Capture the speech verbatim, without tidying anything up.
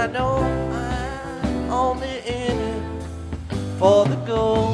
I know I'm only in it for the gold.